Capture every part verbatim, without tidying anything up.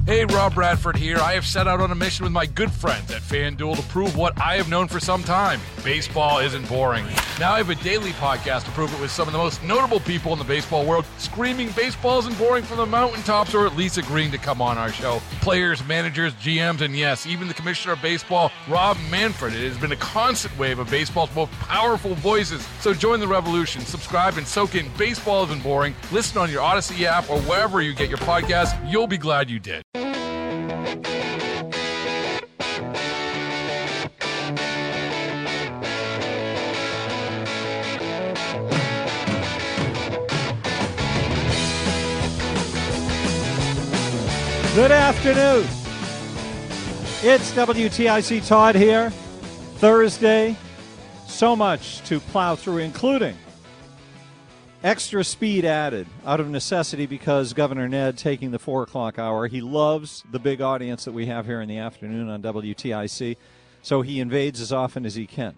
Hey, Rob Bradford here. I have set out on a mission with my good friends at FanDuel to prove what I have known for some time. Baseball isn't boring. Now I have a daily podcast to prove it with some of the most notable people in the baseball world, screaming baseball isn't boring from the mountaintops, or at least agreeing to come on our show. Players, managers, G Ms, and yes, even the commissioner of baseball, Rob Manfred. It has been a constant wave of baseball's most powerful voices. So join the revolution. Subscribe and soak in Baseball Isn't Boring. Listen on your Odyssey app or wherever you get your podcasts. You'll be glad you did. Good afternoon. It's W T I C Todd here. Thursday. So much to plow through, including extra speed added out of necessity because Governor Ned taking the four o'clock hour. He loves the big audience that we have here in the afternoon on W T I C, so he invades as often as he can.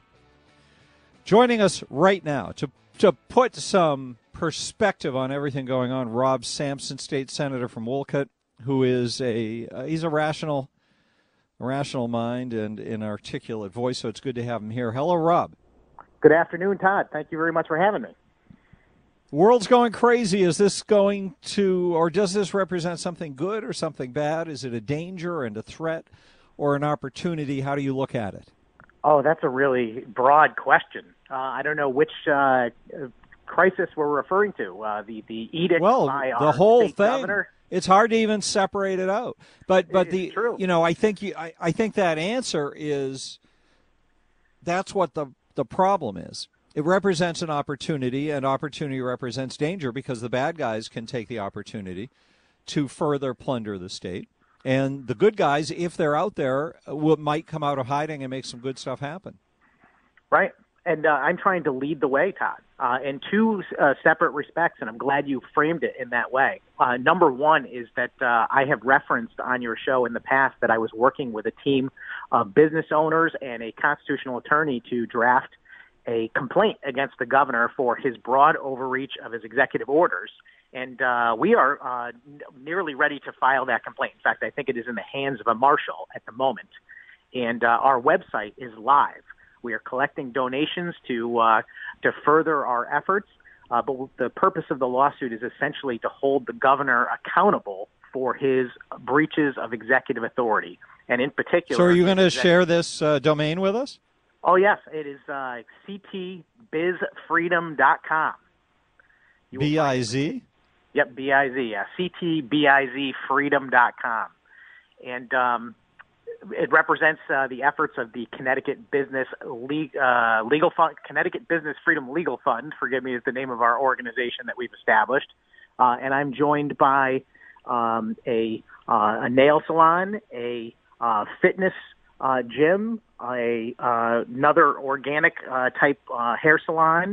Joining us right now to, to put some perspective on everything going on, Rob Sampson, state senator from Wolcott, who is a uh, he's a rational, rational mind and an articulate voice, so it's good to have him here. Hello, Rob. Good afternoon, Todd. Thank you very much for having me. The world's going crazy. Is this going to, or does this represent something good or something bad? Is it a danger and a threat or an opportunity? How do you look at it? Oh, that's a really broad question. Uh, I don't know which uh, crisis we're referring to. Uh, the the edict well, by the our whole state thing. governor. It's hard to even separate it out. But but It the is true. you know I think you I, I think that answer is that's what the the problem is. It represents an opportunity, and opportunity represents danger because the bad guys can take the opportunity to further plunder the state. And the good guys, if they're out there, will, might come out of hiding and make some good stuff happen. Right. And uh, I'm trying to lead the way, Todd, uh, in two uh, separate respects, and I'm glad you framed it in that way. Uh, number one is that uh, I have referenced on your show in the past that I was working with a team of business owners and a constitutional attorney to draft a complaint against the governor for his broad overreach of his executive orders. And uh, we are uh, n- nearly ready to file that complaint. In fact, I think it is in the hands of a marshal at the moment. And uh, our website is live. We are collecting donations to uh, to further our efforts. Uh, but the purpose of the lawsuit is essentially to hold the governor accountable for his breaches of executive authority. And in particular... So are you going to share this uh, domain with us? Oh, yes. It is uh, c t biz freedom dot com. B I Z? Yep, B I Z, yeah. c t biz freedom dot com. And um, it represents uh, the efforts of the Connecticut Business Le- uh, Legal Fund, Connecticut Business Freedom Legal Fund, forgive me, is the name of our organization that we've established. Uh, and I'm joined by um, a, uh, a nail salon, a uh, fitness uh, gym, a uh, another organic uh, type uh, hair salon,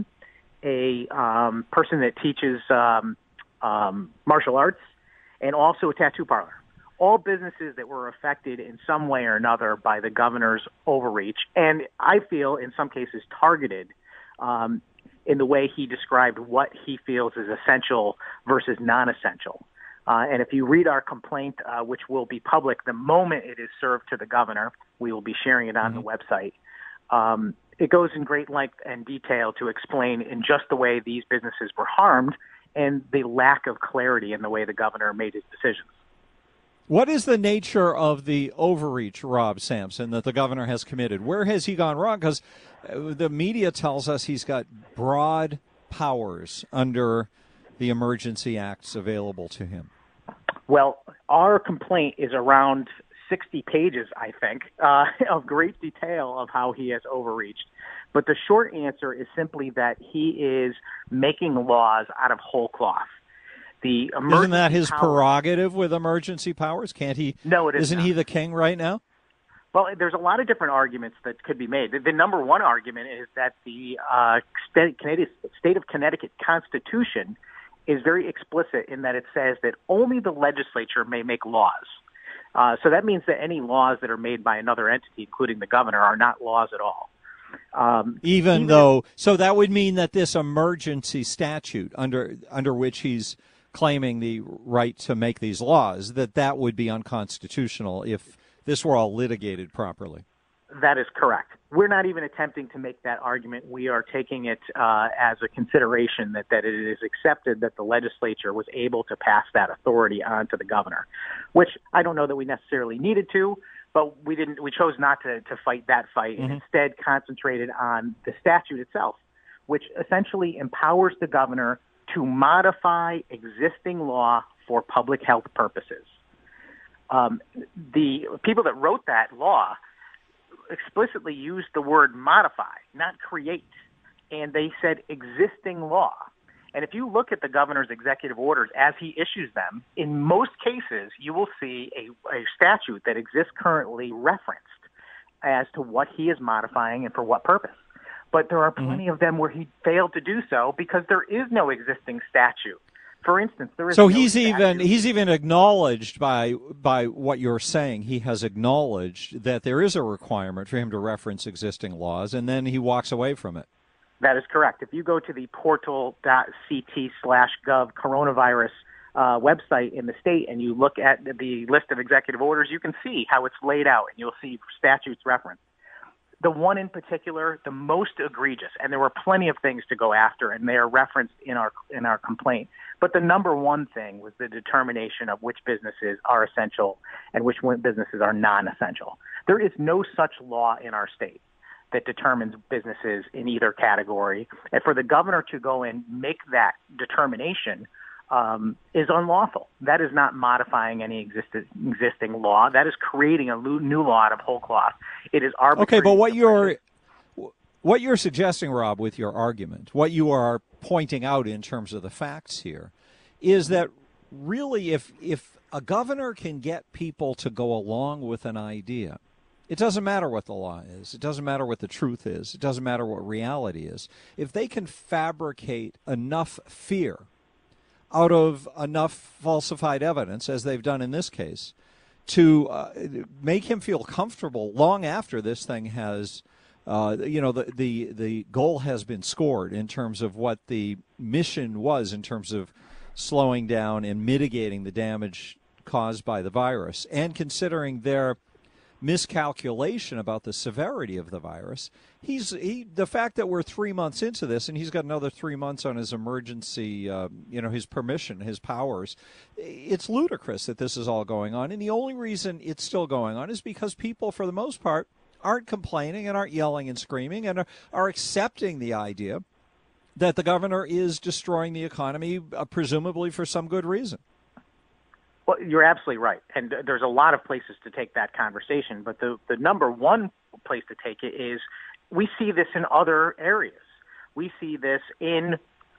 a um, person that teaches um, um, martial arts, and also a tattoo parlor. All businesses that were affected in some way or another by the governor's overreach, and I feel in some cases targeted um, in the way he described what he feels is essential versus non-essential. Uh, and if you read our complaint, uh, which will be public the moment it is served to the governor, we will be sharing it on mm-hmm. the website. Um, it goes in great length and detail to explain in just the way these businesses were harmed and the lack of clarity in the way the governor made his decisions. What is the nature of the overreach, Rob Sampson, that the governor has committed? Where has he gone wrong? Because the media tells us he's got broad powers under the emergency acts available to him. Well, our complaint is around sixty pages, I think, uh, of great detail of how he has overreached. But the short answer is simply that he is making laws out of whole cloth. The Isn't that his power, prerogative with emergency powers? Can't he? No, it is Isn't not. he the king right now? Well, there's a lot of different arguments that could be made. The, the number one argument is that the uh, state, state of Connecticut Constitution is very explicit in that it says that only the legislature may make laws. Uh, so that means that any laws that are made by another entity, including the governor, are not laws at all. Um, even, even though, so that would mean that this emergency statute under under which he's claiming the right to make these laws, that that would be unconstitutional if this were all litigated properly. That is correct. We're not even attempting to make that argument. We are taking it uh, as a consideration that, that it is accepted that the legislature was able to pass that authority on to the governor, which I don't know that we necessarily needed to, but we didn't. We chose not to, to fight that fight and mm-hmm. instead concentrated on the statute itself, which essentially empowers the governor to modify existing law for public health purposes. Um, the people that wrote that law explicitly used the word modify, not create, and they said existing law. And if you look at the governor's executive orders as he issues them, in most cases you will see a, a statute that exists currently referenced as to what he is modifying and for what purpose. But there are plenty mm-hmm. of them where he failed to do so because there is no existing statute. For instance, there is so no he's statute. even he's even acknowledged by by what you're saying. He has acknowledged that there is a requirement for him to reference existing laws, and then he walks away from it. That is correct. If you go to the portal.ct slash gov coronavirus uh, website in the state and you look at the list of executive orders, you can see how it's laid out, and you'll see statutes referenced. The one in particular, the most egregious, and there were plenty of things to go after, and they are referenced in our in our complaint. But the number one thing was the determination of which businesses are essential and which businesses are non-essential. There is no such law in our state that determines businesses in either category. And for the governor to go and make that determination um, is unlawful. That is not modifying any existing existing law. That is creating a new law out of whole cloth. It is arbitrary. Okay, but what you're what you're suggesting, Rob, with your argument, what you are pointing out in terms of the facts here, is that really if if a governor can get people to go along with an idea, it doesn't matter what the law is. It doesn't matter what the truth is. It doesn't matter what reality is. If they can fabricate enough fear out of enough falsified evidence, as they've done in this case, to uh, make him feel comfortable long after this thing has, uh, you know, the, the, the goal has been scored in terms of what the mission was in terms of slowing down and mitigating the damage caused by the virus, and considering their miscalculation about the severity of the virus. He's he the fact that we're three months into this and he's got another three months on his emergency, uh, you know, his permission, his powers. It's ludicrous that this is all going on. And the only reason it's still going on is because people, for the most part, aren't complaining and aren't yelling and screaming and are, are accepting the idea that the governor is destroying the economy, uh, presumably for some good reason. Well, you're absolutely right. And there's a lot of places to take that conversation. But the, the number one place to take it is we see this in other areas. We see this in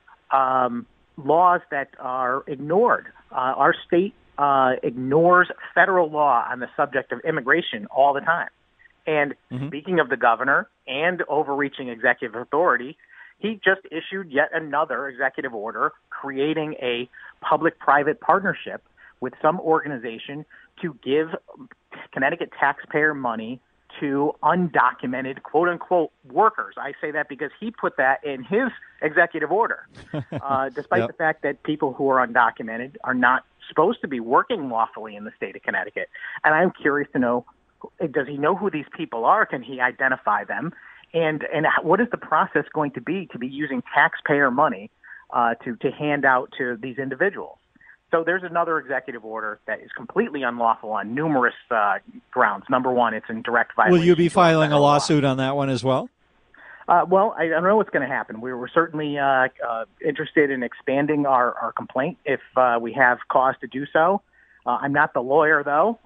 um, laws that are ignored. Uh, our state uh, ignores federal law on the subject of immigration all the time. And mm-hmm. speaking of the governor and overreaching executive authority, he just issued yet another executive order creating a public-private partnership with some organization to give Connecticut taxpayer money to undocumented, quote-unquote, workers. I say that because he put that in his executive order, uh, despite yep. the fact that people who are undocumented are not supposed to be working lawfully in the state of Connecticut. And I'm curious to know, does he know who these people are? Can he identify them? And and what is the process going to be to be using taxpayer money uh, to, to hand out to these individuals? So there's another executive order that is completely unlawful on numerous uh, grounds. Number one, it's in direct violation. Will you be filing a lawsuit law. on that one as well? Uh, well, I, I don't know what's going to happen. We were certainly uh, uh, interested in expanding our, our complaint if uh, we have cause to do so. Uh, I'm not the lawyer, though.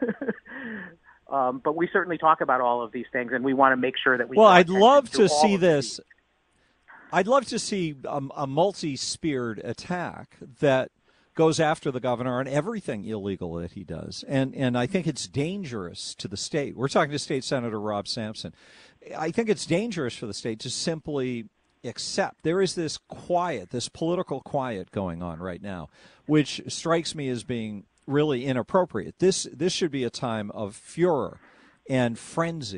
um, but we certainly talk about all of these things, and we want to make sure that we... Well, I'd love to, to see this. These. I'd love to see a, a multi-speared attack that goes after the governor on everything illegal that he does. And and I think it's dangerous to the state. We're talking to State Senator Rob Sampson. I think it's dangerous for the state to simply accept. There is this quiet, this political quiet going on right now, which strikes me as being really inappropriate. This this should be a time of furor and frenzy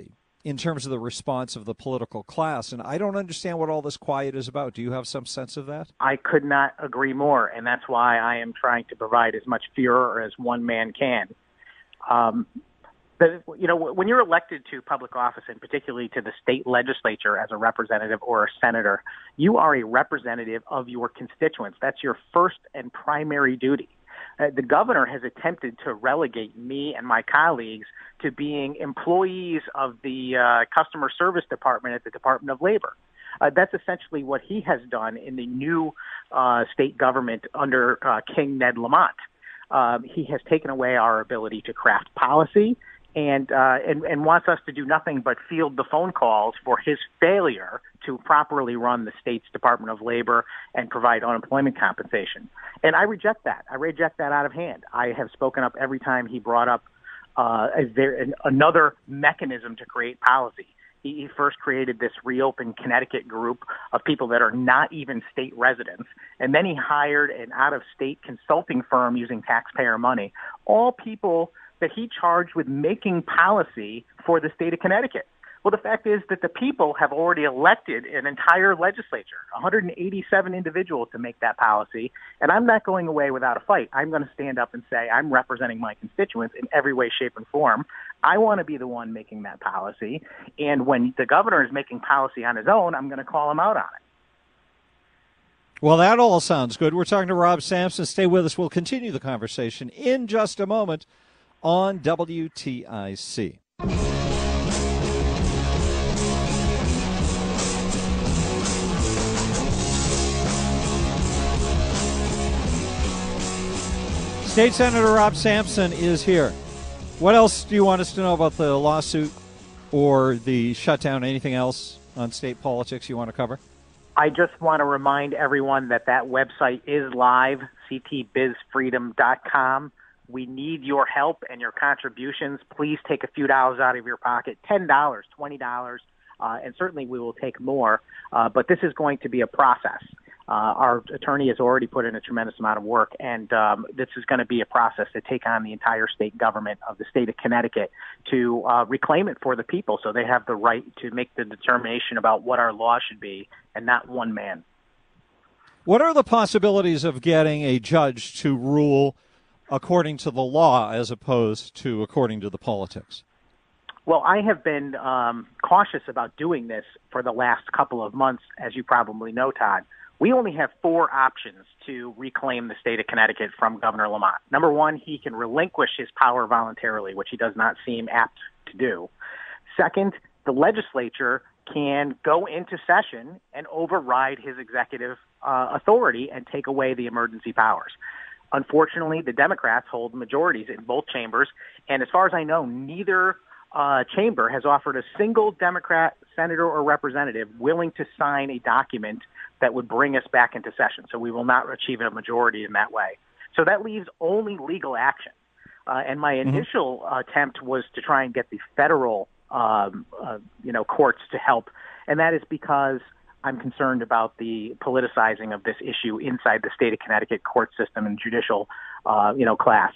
in terms of the response of the political class. And I don't understand what all this quiet is about. Do you have some sense of that? I could not agree more, and that's why I am trying to provide as much furor as one man can. Um, but, you know, when you're elected to public office, and particularly to the state legislature as a representative or a senator, you are a representative of your constituents. That's your first and primary duty. Uh, the governor has attempted to relegate me and my colleagues to being employees of the uh, customer service department at the Department of Labor. Uh, that's essentially what he has done in the new uh, state government under uh, King Ned Lamont. Um, he has taken away our ability to craft policy and, uh, and and wants us to do nothing but field the phone calls for his failure to properly run the state's Department of Labor and provide unemployment compensation. And I reject that. I reject that out of hand. I have spoken up every time he brought up uh, a, there, an, another mechanism to create policy. He, he first created this Reopen Connecticut group of people that are not even state residents, and then he hired an out-of-state consulting firm using taxpayer money, all people that he charged with making policy for the state of Connecticut. Well, the fact is that the people have already elected an entire legislature, one hundred eighty-seven individuals to make that policy, and I'm not going away without a fight. I'm going to stand up and say I'm representing my constituents in every way, shape, and form. I want to be the one making that policy, and when the governor is making policy on his own, I'm going to call him out on it. Well, that all sounds good. We're talking to Rob Sampson. Stay with us. We'll continue the conversation in just a moment on W T I C. State Senator Rob Sampson is here. What else do you want us to know about the lawsuit or the shutdown? Anything else on state politics you want to cover? I just want to remind everyone that that website is live, c t biz freedom dot com. We need your help and your contributions. Please take a few dollars out of your pocket, ten dollars, twenty dollars, uh, and certainly we will take more. Uh, but this is going to be a process. Uh, our attorney has already put in a tremendous amount of work, and um, this is going to be a process to take on the entire state government of the state of Connecticut to uh, reclaim it for the people so they have the right to make the determination about what our law should be and not one man. What are the possibilities of getting a judge to rule according to the law as opposed to according to the politics? Well, I have been um, cautious about doing this for the last couple of months, as you probably know, Todd. We only have four options to reclaim the state of Connecticut from Governor Lamont. Number one, he can relinquish his power voluntarily, which he does not seem apt to do. Second, the legislature can go into session and override his executive uh, authority and take away the emergency powers. Unfortunately, the Democrats hold majorities in both chambers, and as far as I know, neither uh, chamber has offered a single Democrat senator or representative willing to sign a document that would bring us back into session. So we will not achieve a majority in that way. So that leaves only legal action. Uh, and my mm-hmm. initial attempt was to try and get the federal, um, uh, you know, courts to help, and that is because I'm concerned about the politicizing of this issue inside the state of Connecticut court system and judicial, uh, you know, class.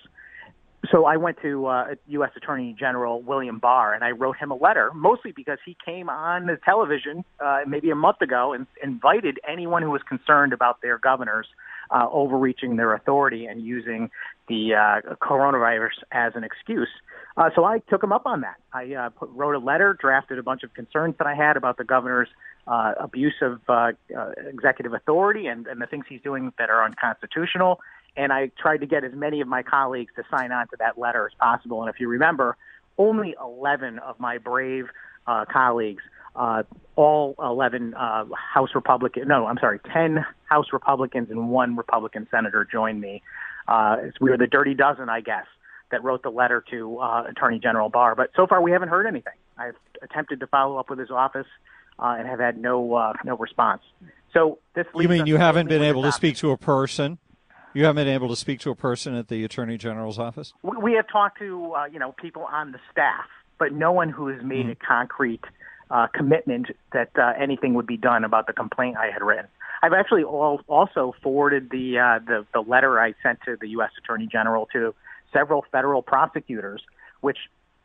So I went to uh, U S Attorney General William Barr, and I wrote him a letter, mostly because he came on the television uh, maybe a month ago and invited anyone who was concerned about their governors uh, overreaching their authority and using the uh, coronavirus as an excuse. Uh, so I took him up on that. I uh, put, wrote a letter, drafted a bunch of concerns that I had about the governor's uh, abuse of uh, uh, executive authority and, and the things he's doing that are unconstitutional. And I tried to get as many of my colleagues to sign on to that letter as possible. And if you remember, only eleven of my brave uh, colleagues, uh, all eleven uh, House Republicans, no, I'm sorry, ten House Republicans and one Republican senator joined me. Uh, we were the dirty dozen, I guess, that wrote the letter to uh, Attorney General Barr. But so far we haven't heard anything. I've attempted to follow up with his office uh, and have had no uh, no response. So this You mean you haven't been able to speak to a person? You haven't been able to speak to a person at the Attorney General's office? We have talked to, uh, you know, people on the staff, but no one who has made mm-hmm. a concrete uh, commitment that uh, anything would be done about the complaint I had written. I've actually all, also forwarded the, uh, the the letter I sent to the U S Attorney General to several federal prosecutors, which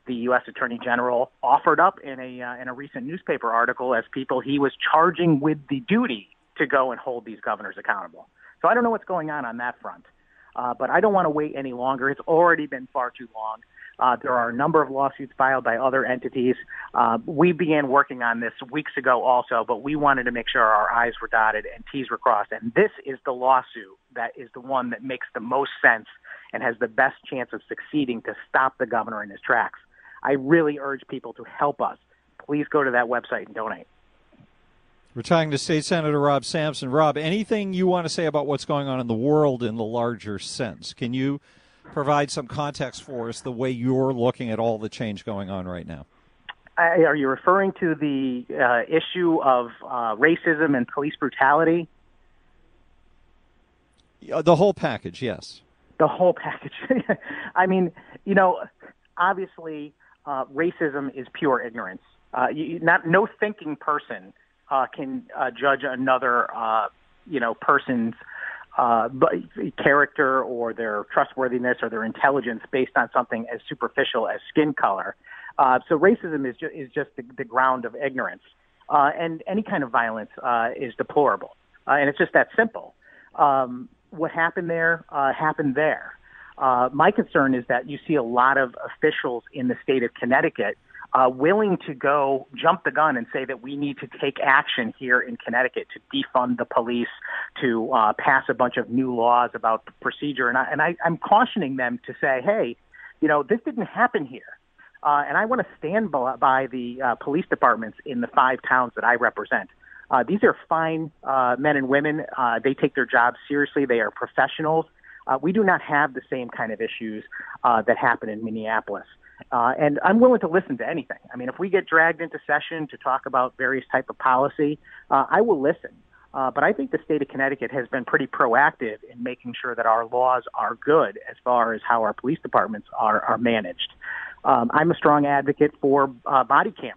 the U S Attorney General offered up in a uh, in a recent newspaper article as people he was charging with the duty to go and hold these governors accountable. So I don't know what's going on on that front, uh, but I don't want to wait any longer. It's already been far too long. Uh, there are a number of lawsuits filed by other entities. Uh, we began working on this weeks ago also, but we wanted to make sure our I's were dotted and T's were crossed. And this is the lawsuit that is the one that makes the most sense and has the best chance of succeeding to stop the governor in his tracks. I really urge people to help us. Please go to that website and donate. We're talking to State Senator Rob Sampson. Rob, anything you want to say about what's going on in the world in the larger sense? Can you provide some context for us the way you're looking at all the change going on right now? I, are you referring to the uh, issue of uh, racism and police brutality? The whole package, yes. The whole package. I mean, you know, obviously uh, racism is pure ignorance. Uh, you, not no thinking person uh, can uh, judge another, uh, you know, person's uh, character or their trustworthiness or their intelligence based on something as superficial as skin color. Uh, so racism is, ju- is just the, the ground of ignorance. Uh, and any kind of violence uh, is deplorable. Uh, and it's just that simple. Um, what happened there uh, happened there. Uh, my concern is that you see a lot of officials in the state of Connecticut uh, willing to go jump the gun and say that we need to take action here in Connecticut to defund the police, to uh, pass a bunch of new laws about procedure. And, I, and I, I'm cautioning them to say, hey, you know, this didn't happen here. Uh, and I want to stand by, by the uh, police departments in the five towns that I represent. Uh, these are fine uh, men and women. Uh, they take their jobs seriously. They are professionals. Uh, we do not have the same kind of issues uh, that happen in Minneapolis. Uh, and I'm willing to listen to anything. I mean, if we get dragged into session to talk about various type of policy, uh, I will listen. Uh, but I think the state of Connecticut has been pretty proactive in making sure that our laws are good as far as how our police departments are, are managed. Um, I'm a strong advocate for uh, body cameras.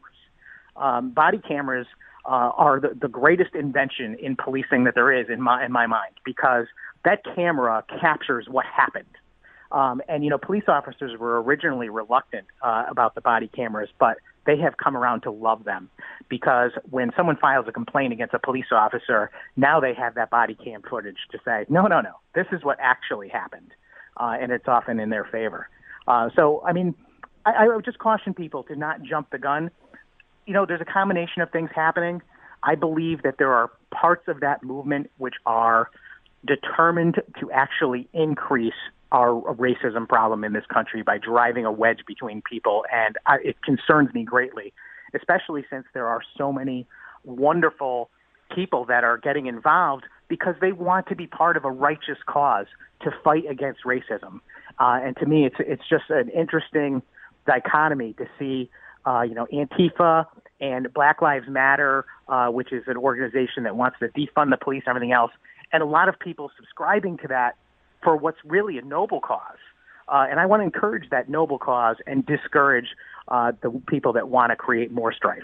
Um, body cameras uh, are the, the greatest invention in policing that there is in my in my mind, because that camera captures what happened. Um, and, you know, police officers were originally reluctant uh, about the body cameras, but they have come around to love them, because when someone files a complaint against a police officer, now they have that body cam footage to say, no, no, no, this is what actually happened. Uh, and it's often in their favor. Uh, so, I mean, I, I would just caution people to not jump the gun. You know, there's a combination of things happening. I believe that there are parts of that movement which are determined to actually increase our racism problem in this country by driving a wedge between people. And I, it concerns me greatly, especially since there are so many wonderful people that are getting involved because they want to be part of a righteous cause to fight against racism. Uh, and to me, it's it's just an interesting dichotomy to see, uh, you know, Antifa and Black Lives Matter, uh, which is an organization that wants to defund the police and everything else, and a lot of people subscribing to that for what's really a noble cause. Uh, and I want to encourage that noble cause and discourage uh, the people that want to create more strife.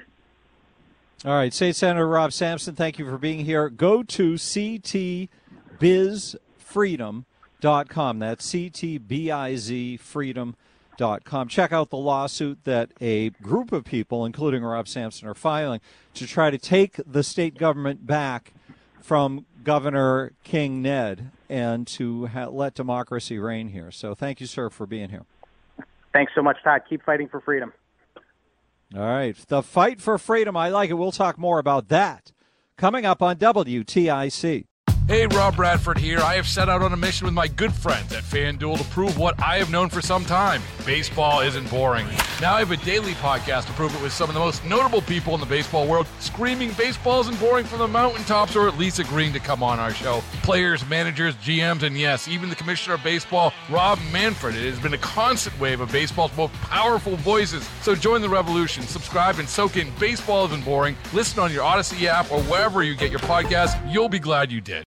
All right. State Senator Rob Sampson, thank you for being here. Go to c t biz freedom dot com. That's c t biz freedom dot com. Check out the lawsuit that a group of people, including Rob Sampson, are filing to try to take the state government back from Governor King Ned and to ha- let democracy reign here. So thank you, sir, for being here. Thanks so much, Todd. Keep fighting for freedom. All right. The fight for freedom. I like it. We'll talk more about that coming up on W T I C. Hey, Rob Bradford here. I have set out on a mission with my good friends at FanDuel to prove what I have known for some time. Baseball isn't boring. Now I have a daily podcast to prove it with some of the most notable people in the baseball world, screaming baseball isn't boring from the mountaintops, or at least agreeing to come on our show. Players, managers, G Ms, and yes, even the commissioner of baseball, Rob Manfred. It has been a constant wave of baseball's most powerful voices. So join the revolution. Subscribe and soak in Baseball Isn't Boring. Listen on your Odyssey app or wherever you get your podcasts. You'll be glad you did.